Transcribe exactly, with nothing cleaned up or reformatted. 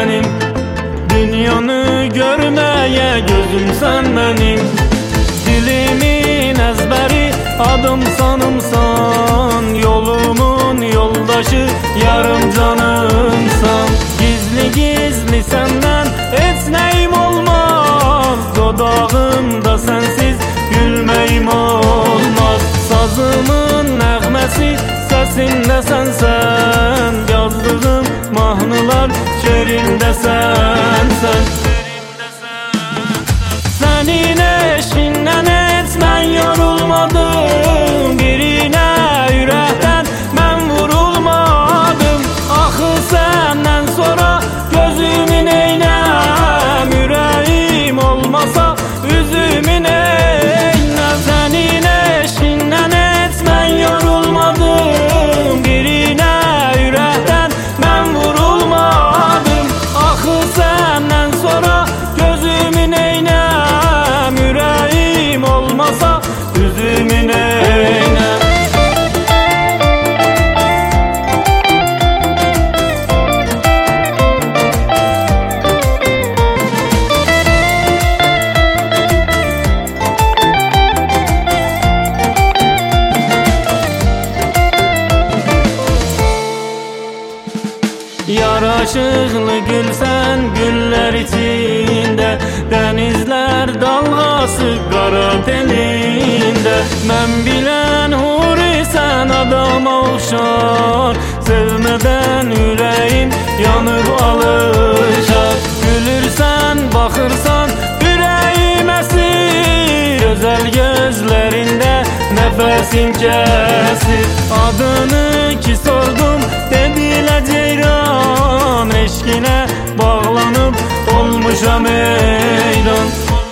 benim. Dünyanı görmeye gözüm sen benim. Dilimin ezberi adım sanımsan, yolumun yoldaşı yarım canımsan. Gizli gizli senden hiç neyim olmaz, dodağımda sensiz gülmeyim olmaz. Sazımın nəğməsi sesinde sensen, yazdığım mahnılar şehrinde sensen. Senin eşinden hiç ben yorulmadım, birine yürekten ben vurulmadım. Ahı senden sonra gözümün eylem, yüreğim olmasa üzümün eylem. Senin eşinden hiç ben yorulmadım, birine yürekten ben vurulmadım. Ahı senden sonra gözümün eylem, yüreğim olmasa üzümün eylem. Yaraşıklı gülsen güller içinde, denizler dalgası kara telinde. Ben bilen huri sen adama okşar, sevmeden yüreğim yanıp alışar. Gülürsen bakırsan yüreğim esir, özel gözlerinde nefesim kesir. Adını ki sordum dediler Ceyran, eşkine bağlanıp olmuşam eyran.